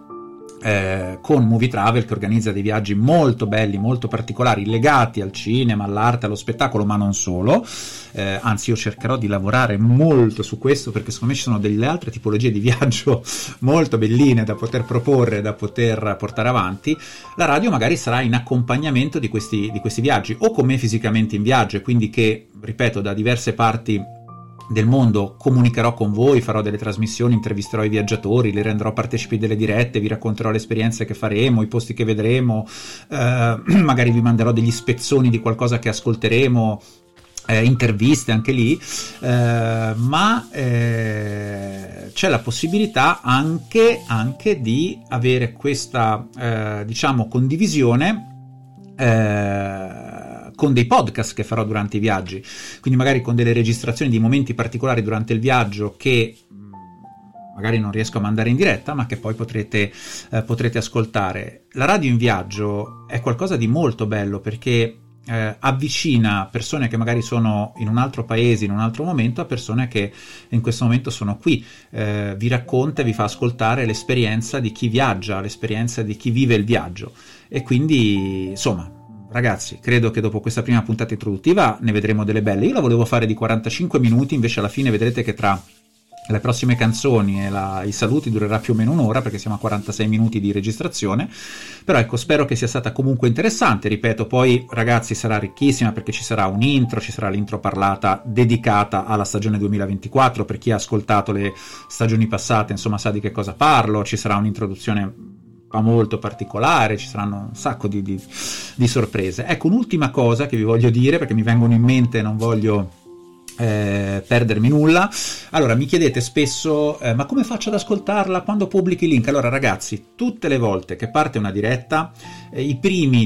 con Movie Travel, che organizza dei viaggi molto belli, molto particolari, legati al cinema, all'arte, allo spettacolo, ma non solo. Anzi, io cercherò di lavorare molto su questo, perché secondo me ci sono delle altre tipologie di viaggio molto belline da poter proporre, da poter portare avanti. La radio magari sarà in accompagnamento di questi viaggi, o con me fisicamente in viaggio, e quindi che, ripeto, da diverse parti del mondo comunicherò con voi, farò delle trasmissioni, intervisterò i viaggiatori, li renderò partecipi delle dirette, vi racconterò le esperienze che faremo, i posti che vedremo, magari vi manderò degli spezzoni di qualcosa che ascolteremo, interviste anche lì, ma c'è la possibilità anche di avere questa condivisione con dei podcast che farò durante i viaggi, quindi magari con delle registrazioni di momenti particolari durante il viaggio che magari non riesco a mandare in diretta, ma che poi potrete ascoltare. La radio in viaggio è qualcosa di molto bello, perché avvicina persone che magari sono in un altro paese, in un altro momento, a persone che in questo momento sono qui. Vi racconta e vi fa ascoltare l'esperienza di chi viaggia, l'esperienza di chi vive il viaggio. E quindi, insomma, ragazzi, credo che dopo questa prima puntata introduttiva ne vedremo delle belle. Io la volevo fare di 45 minuti, invece alla fine vedrete che tra le prossime canzoni e i saluti durerà più o meno un'ora, perché siamo a 46 minuti di registrazione. Però ecco, spero che sia stata comunque interessante. Ripeto, poi ragazzi, sarà ricchissima, perché ci sarà un intro, ci sarà l'intro parlata dedicata alla stagione 2024, per chi ha ascoltato le stagioni passate insomma sa di che cosa parlo. Ci sarà un'introduzione molto particolare, ci saranno un sacco di sorprese. Ecco, un'ultima cosa che vi voglio dire, perché mi vengono in mente e non voglio perdermi nulla. Allora, mi chiedete spesso ma come faccio ad ascoltarla, quando pubblichi il link? Allora ragazzi, tutte le volte che parte una diretta, i primi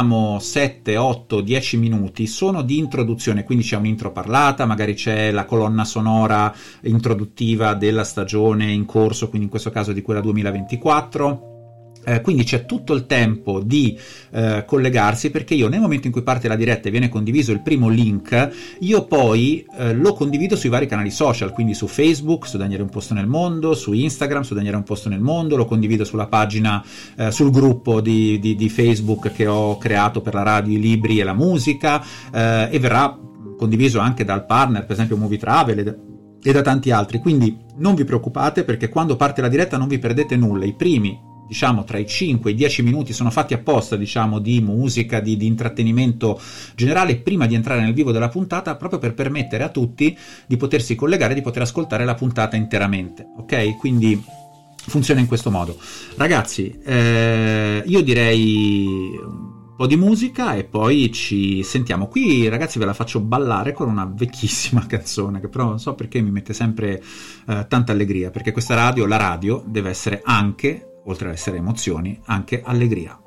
7, 8, 10 minuti sono di introduzione, quindi c'è un'intro parlata, magari c'è la colonna sonora introduttiva della stagione in corso, quindi in questo caso di quella 2024. Quindi c'è tutto il tempo di collegarsi, perché io nel momento in cui parte la diretta e viene condiviso il primo link, io poi lo condivido sui vari canali social, quindi su Facebook, su Daniele Un Posto Nel Mondo, su Instagram, su Daniele Un Posto Nel Mondo, lo condivido sulla pagina, sul gruppo di Facebook che ho creato per la radio, i libri e la musica, e verrà condiviso anche dal partner, per esempio Movie Travel e da tanti altri. Quindi non vi preoccupate, perché quando parte la diretta non vi perdete nulla. I primi tra i 5 e i 10 minuti sono fatti apposta, di musica, di intrattenimento generale, prima di entrare nel vivo della puntata, proprio per permettere a tutti di potersi collegare, di poter ascoltare la puntata interamente, ok? Quindi funziona in questo modo. Ragazzi, io direi un po' di musica e poi ci sentiamo. Qui, ragazzi, ve la faccio ballare con una vecchissima canzone, che però non so perché mi mette sempre tanta allegria, perché questa radio, la radio, deve essere anche, oltre ad essere emozioni, anche allegria.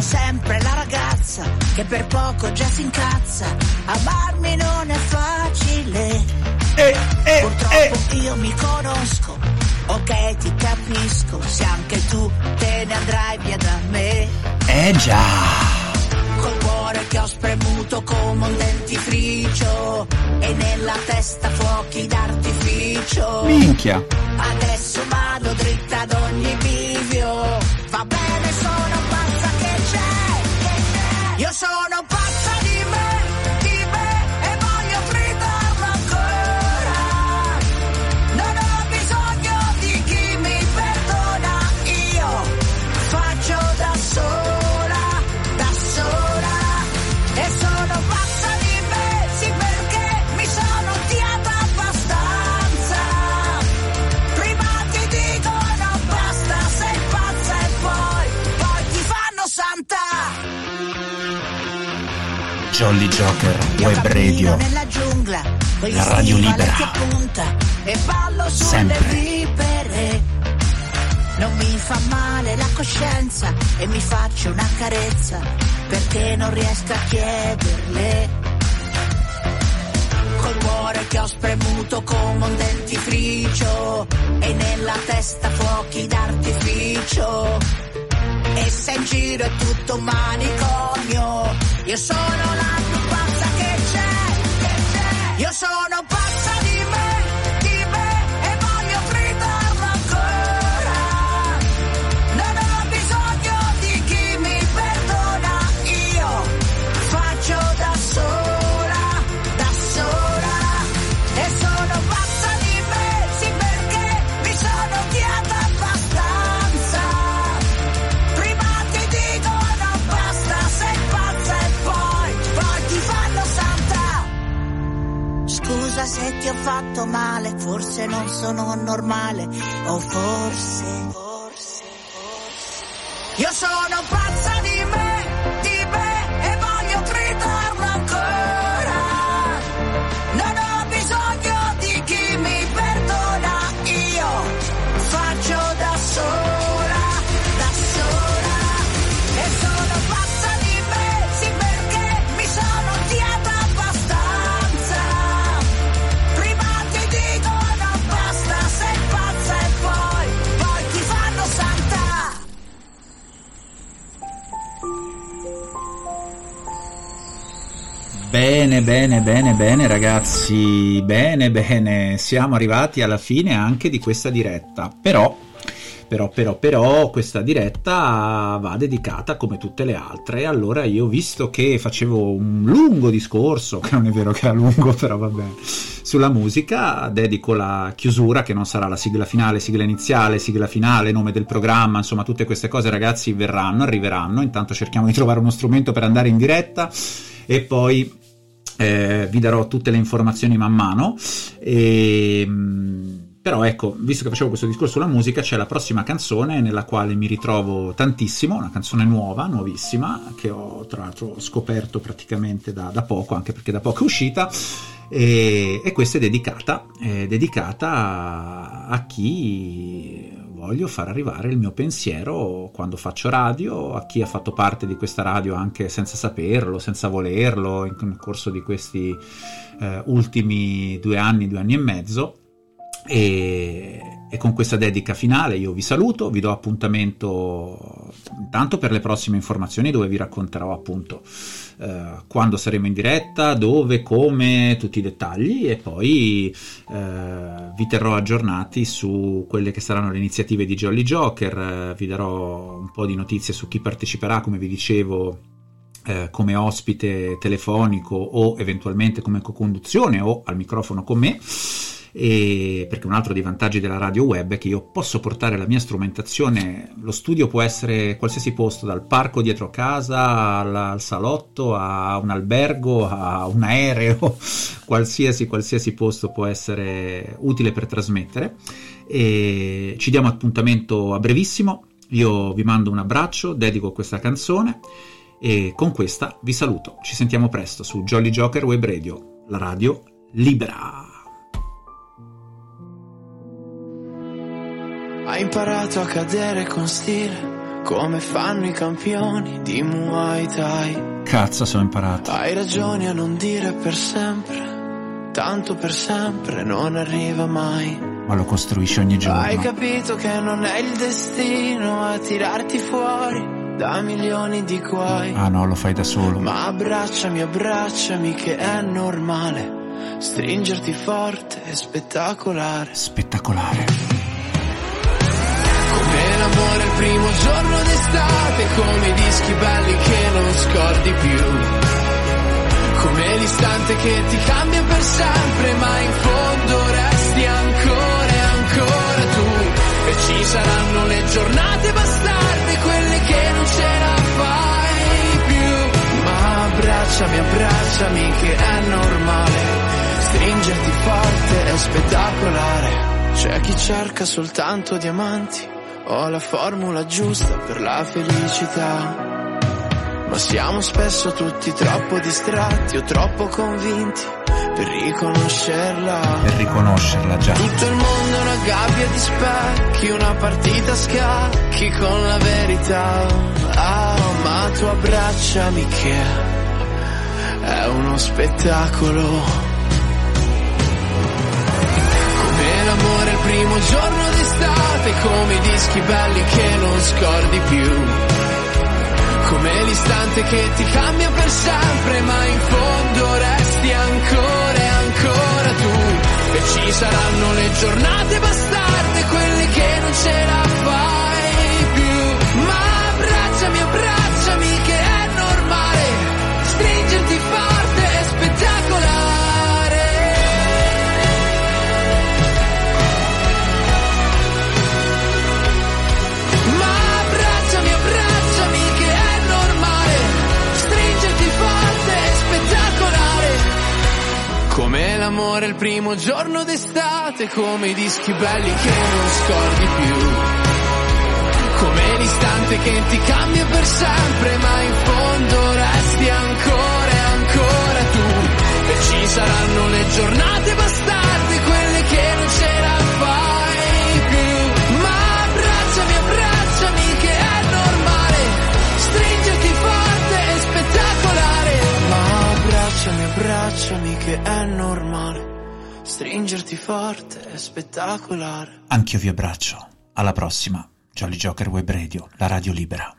sempre la ragazza che per poco già si incazza. Amarmi non è facile. Purtroppo io mi conosco. Ok, ti capisco. Se anche tu te ne andrai via da me. Già. Col cuore che ho spremuto come un dentifricio e nella testa fuochi d'artificio. Minchia. Adesso vado dritta ad ogni bivio. Va bene, sono pazza, che c'è? Io sono pazza di me e voglio gridarlo ancora. Non ho bisogno di chi mi perdona. Io faccio da sola, e sono pazza di me, sì, perché mi sono odiata abbastanza. Prima ti dicono basta, sei pazza e poi ti fanno santa. Jolly Joker Web Radio, nella giungla, la radio libera, punta, e ballo sulle sempre vipere. Non mi fa male la coscienza e mi faccio una carezza perché non riesco a chiederle. Col cuore che ho spremuto come un dentifricio e nella testa fuochi d'artificio. E se in giro è tutto un manicomio, io sono la più pazza che c'è. Io sono pazza di me e voglio gridarlo ancora. Non ho bisogno di chi mi perdona. Io faccio da sola, e sono pazza di me, sì, perché mi sono odiata abbastanza. Prima ti dicono basta, sei pazza e poi ti fanno santa. Scusa se ti ho fatto male, forse non sono normale, o forse. Io sono pazza di me e voglio gridarlo ancora. Non ho bisogno di chi mi perdona. Io faccio da sola, e sono pazza di me, sì, perché mi sono odiata abbastanza. Prima ti dicono basta, sei pazza e poi ti fanno santa. Bene ragazzi, bene, siamo arrivati alla fine anche di questa diretta, però questa diretta va dedicata come tutte le altre. Allora io, visto che facevo un lungo discorso, che non è vero che era lungo, però va bene, sulla musica, dedico la chiusura, che non sarà la sigla finale, sigla iniziale, sigla finale, nome del programma, insomma tutte queste cose ragazzi arriveranno. Intanto cerchiamo di trovare uno strumento per andare in diretta e poi vi darò tutte le informazioni man mano. Però ecco, visto che facevo questo discorso sulla musica, c'è la prossima canzone nella quale mi ritrovo tantissimo, una canzone nuovissima, che ho tra l'altro scoperto praticamente da poco, anche perché da poco è uscita, e questa è dedicata a chi voglio far arrivare il mio pensiero quando faccio radio, a chi ha fatto parte di questa radio anche senza saperlo, senza volerlo, nel corso di questi ultimi 2 anni e mezzo. E con questa dedica finale io vi saluto, vi do appuntamento intanto per le prossime informazioni, dove vi racconterò appunto quando saremo in diretta, dove, come, tutti i dettagli, e poi vi terrò aggiornati su quelle che saranno le iniziative di Jolly Joker. Vi darò un po' di notizie su chi parteciperà, come vi dicevo, come ospite telefonico o eventualmente come co-conduzione o al microfono con me. E perché un altro dei vantaggi della radio web è che io posso portare la mia strumentazione. Lo studio può essere qualsiasi posto, dal parco dietro casa al salotto, a un albergo, a un aereo, qualsiasi posto può essere utile per trasmettere. E ci diamo appuntamento a brevissimo. Io vi mando un abbraccio, dedico questa canzone e con questa vi saluto. Ci sentiamo presto su Jolly Joker Web Radio, la radio libera. Hai imparato a cadere con stile, come fanno i campioni di Muay Thai. Cazzo, sono imparato. Hai ragione a non dire per sempre, tanto per sempre non arriva mai. Ma lo costruisci ogni giorno. Hai capito che non è il destino a tirarti fuori da milioni di guai. Ah no, lo fai da solo. Ma abbracciami che è normale stringerti forte e spettacolare. Spettacolare. Come l'amore il primo giorno d'estate, come i dischi belli che non scordi più, come l'istante che ti cambia per sempre, ma in fondo resti ancora e ancora tu. E ci saranno le giornate bastarde, quelle che non ce la fai più. Ma abbracciami che è normale stringerti forte è spettacolare. C'è chi cerca soltanto diamanti, ho la formula giusta per la felicità, ma siamo spesso tutti troppo distratti o troppo convinti per riconoscerla. Per riconoscerla, già. Tutto il mondo è una gabbia di specchi, una partita a scacchi con la verità. Ah, ma tu abbracciami che è uno spettacolo. L'amore il primo giorno d'estate, come i dischi belli che non scordi più, come l'istante che ti cambia per sempre, ma in fondo resti ancora e ancora tu. E ci saranno le giornate bastarde, quelle che non ce la fai più. Ma abbracciami che è normale stringerti forte e spettacolare. Come l'amore il primo giorno d'estate, come i dischi belli che non scordi più, come l'istante che ti cambia per sempre, ma in fondo resti ancora e ancora tu. E ci saranno le giornate bastarde, quelle che non ce la fai più. Ma abbracciami che è normale stringerti forte e spettacolare. Ma abbracciami che è normale stringerti forte e spettacolare. Anch'io vi abbraccio. Alla prossima. Jolly Joker Web Radio, la radio libera.